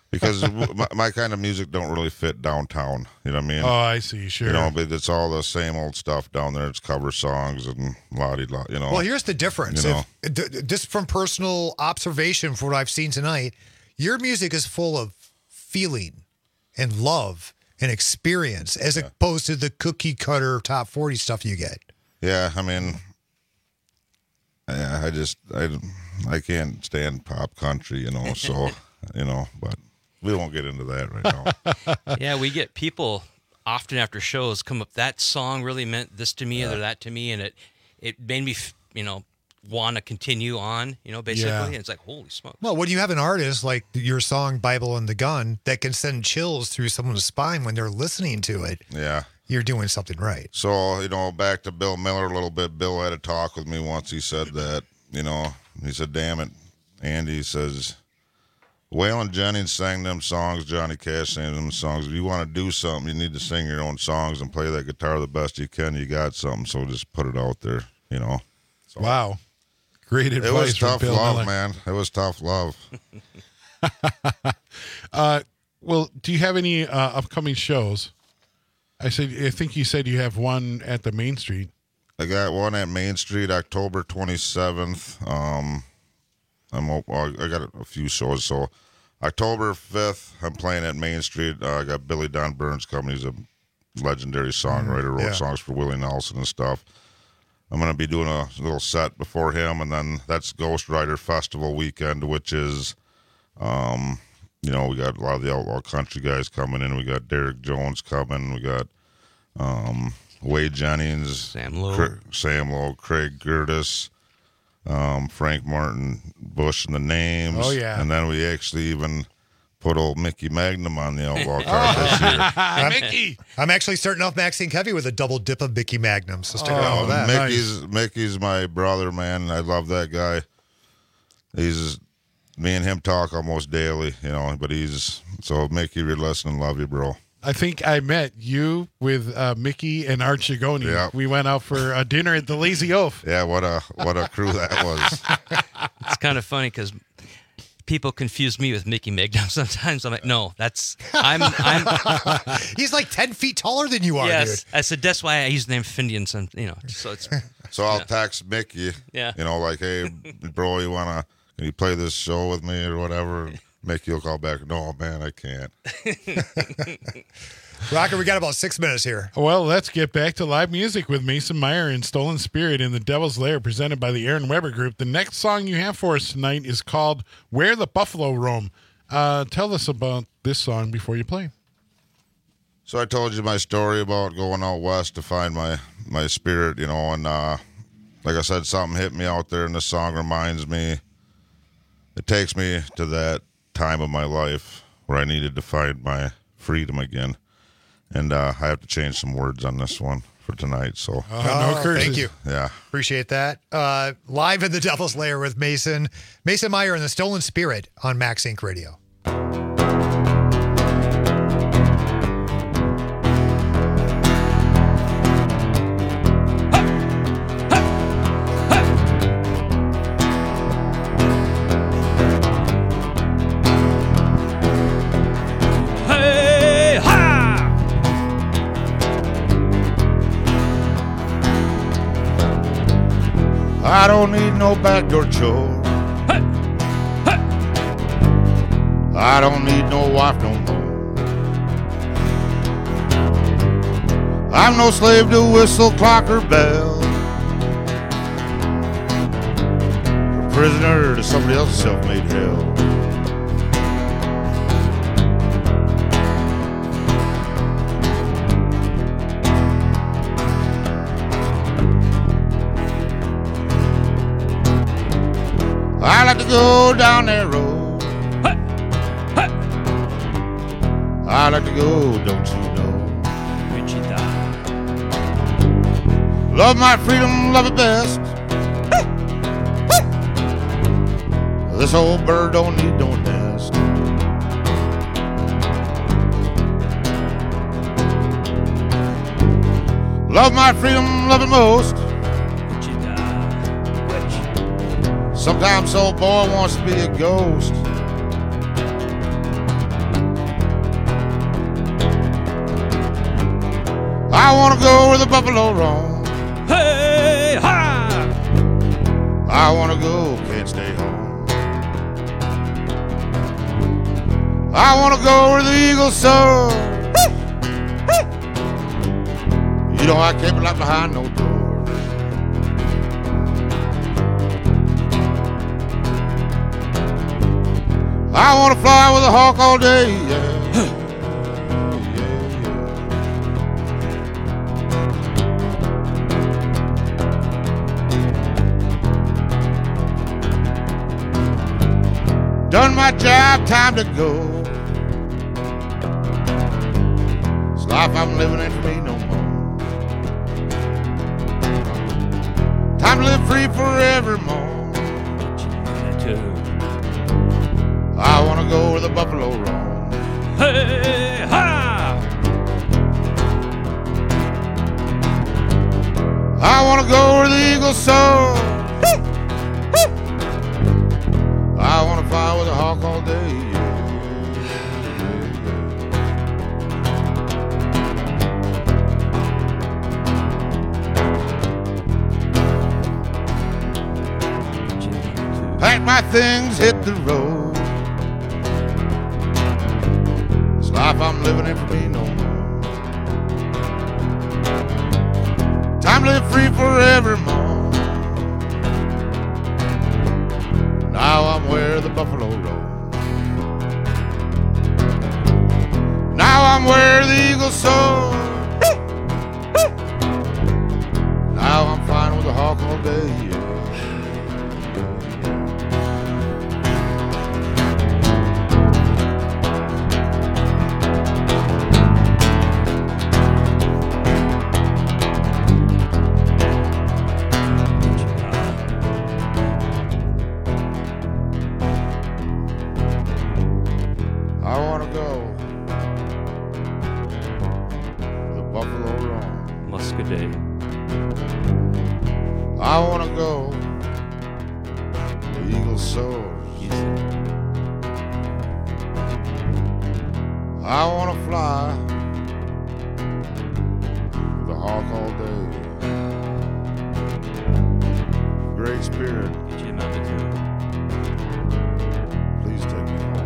because my, my kind of music don't really fit downtown. You know what I mean? Oh, I see. Sure. You know, but it's all the same old stuff down there. It's cover songs and la-di-la, you know. Well, here's the difference. You know? If, d- just from personal observation from what I've seen tonight, your music is full of feeling and love and experience as yeah. opposed to the cookie cutter top forty stuff you get. Yeah, I mean, yeah, I just, I, I can't stand pop country, you know, so, you know, but we won't get into that right now. Yeah, we get people often after shows come up, that song really meant this to me yeah. or that to me, and it, it made me, you know, want to continue on, you know, basically. Yeah. And it's like, holy smokes. Well, when you have an artist like your song Bible and the Gun that can send chills through someone's spine when they're listening to it, yeah, you're doing something right. So, you know, back to Bill Miller a little bit. Bill had a talk with me once. He said that, you know, he said, damn it, Andy, he says, Waylon Jennings sang them songs, Johnny Cash sang them songs. If you want to do something, you need to sing your own songs and play that guitar the best you can. You got something, so just put it out there, you know. So, wow. Great advice. It was from tough Bill love, Miller. man. It was tough love. uh, well, do you have any uh, upcoming shows? I said, I think you said you have one at the Main Street. I got one at Main Street, October twenty-seventh. Um, I'm I got a few shows. So October fifth, I'm playing at Main Street. Uh, I got Billy Don Burns coming. He's a legendary songwriter, wrote yeah. songs for Willie Nelson and stuff. I'm going to be doing a little set before him, and then that's Ghost Rider Festival weekend, which is, um, you know, we got a lot of the outlaw country guys coming in. We got Derek Jones coming. We got um, Wade Jennings, Sam Lowe, Cra- Sam Lowe, Craig Curtis, um, Frank Martin, Bush and the Names. Oh, yeah. And then we actually even put old Mickey Magnum on the outlaw card this year. I'm, Mickey. I'm actually starting off Maxine Heavy with a double dip of Mickey Magnum, so stick around Oh, with that. Mickey's Mickey's my brother, man. I love that guy. He's me and him talk almost daily, you know. But he's so Mickey, you're listening, love you, bro. I think I met you with uh, Mickey and Art Chigoni. Yeah. We went out for a dinner at the Lazy Oaf. Yeah, what a what a crew that was. It's kind of funny because people confuse me with Mickey Magnum sometimes. I'm like, no, that's I'm I'm. He's like ten feet taller than you are, yes, dude. I said that's why I use the name Findian. Some, you know, so it's. So I'll yeah. text Mickey. Yeah. You know, like, hey, bro, you wanna can you play this show with me or whatever? Mickey will call back. No, man, I can't. Rocker, we got about six minutes here. Well, let's get back to live music with Mason Meyer and Stolen Spirit in the Devil's Lair, presented by the Aaron Weber Group. The next song you have for us tonight is called Where the Buffalo Roam. Uh, tell us about this song before you play. So I told you my story about going out west to find my, my spirit, you know, and uh, like I said, something hit me out there, and this song reminds me, it takes me to that time of my life where I needed to find my freedom again. And uh, I have to change some words on this one for tonight. So, oh, no curses. Thank you. Yeah. Appreciate that. Uh, live in the Devil's Lair with Mason. Mason Meyer and the Stolen Spirit on Max Inc Radio. I don't need no backdoor chore. Hey, hey. I don't need no wife no more. I'm no slave to whistle, clock, or bell. A prisoner to somebody else's self-made hell. I like to go down that road. Hey, hey. I like to go, don't you know? Wichita. Love my freedom, love it best. Hey, hey. This old bird don't need no nest. Love my freedom, love it most. Sometimes old boy wants to be a ghost. I want to go where the buffalo roam. Hey, ha! I want to go, can't stay home. I want to go where the eagles soar. You know I can't be locked behind no door. I want to fly with a hawk all day, yeah. Done my job, time to go. This life I'm living ain't for me no more. Time to live free forevermore. I wanna go where the buffalo roam. Hey, ha! I wanna go where the eagles soar. I wanna fly with a hawk all day. Pack my things, hit the road. This life I'm living ain't for me no more. Time to live free forevermore. Now I'm where the buffalo roam. Now I'm where the eagles soar. Now I'm flying with a hawk all day. I wanna go the eagle soars. I wanna fly the hawk all day. Great Spirit, please take me home.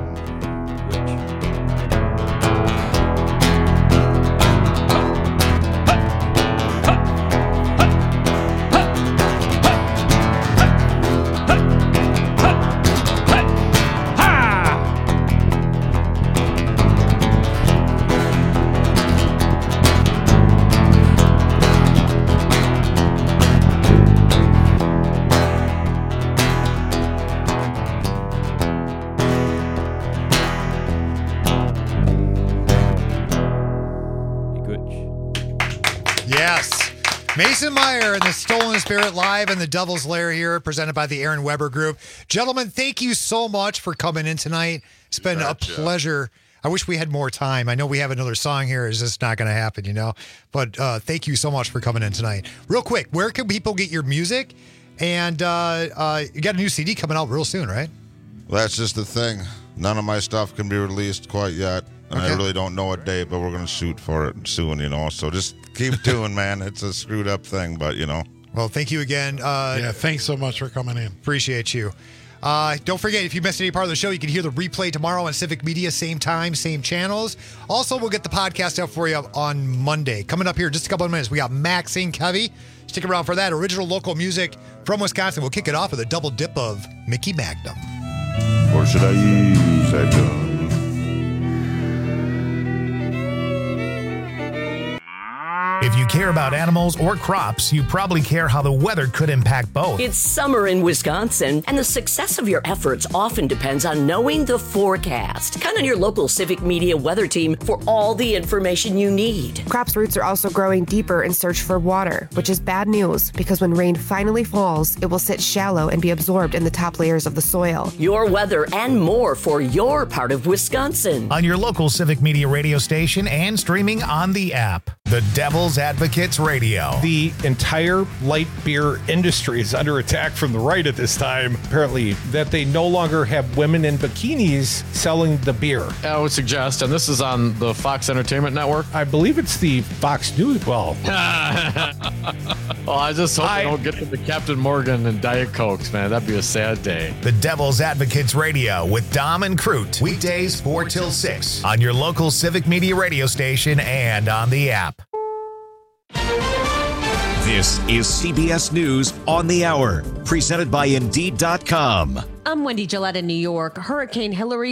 Mason Meyer and the Stolen Spirit live in the Devil's Lair here, presented by the Aaron Weber Group. Gentlemen, thank you so much for coming in tonight. It's been a pleasure. I wish we had more time. I know we have another song here. It's just not going to happen, you know? But uh, thank you so much for coming in tonight. Real quick, where can people get your music? And uh, uh, you got a new C D coming out real soon, right? Well, that's just the thing. None of my stuff can be released quite yet. And okay. I really don't know a date, but we're going to shoot for it soon, you know? So just keep doing, man. It's a screwed up thing, but, you know. Well, thank you again. Uh, yeah, thanks so much for coming in. Appreciate you. Uh, don't forget, if you missed any part of the show, you can hear the replay tomorrow on Civic Media, same time, same channels. Also, we'll get the podcast out for you on Monday. Coming up here in just a couple of minutes, we got Max and Kevy. Stick around for that. Original local music from Wisconsin. We'll kick it off with a double dip of Mickey Magnum. Or should I use that gun? If you care about animals or crops, you probably care how the weather could impact both. It's summer in Wisconsin, and the success of your efforts often depends on knowing the forecast. Count on your local Civic Media weather team for all the information you need. Crops' roots are also growing deeper in search for water, which is bad news because when rain finally falls, it will sit shallow and be absorbed in the top layers of the soil. Your weather and more for your part of Wisconsin. On your local Civic Media radio station and streaming on the app. The Devil's Advocates Radio. The entire light beer industry is under attack from the right at this time, apparently, that they no longer have women in bikinis selling the beer. I would suggest, and this is on the Fox Entertainment Network. I believe it's the Fox News. Well, well I just hope I don't get to the Captain Morgan and Diet Cokes, man. That'd be a sad day. The Devil's Advocates Radio with Dom and Crute. Weekdays four till six on your local Civic Media radio station and on the app. This is C B S News on the Hour, presented by Indeed dot com. I'm Wendy Gillette in New York. Hurricane Hillary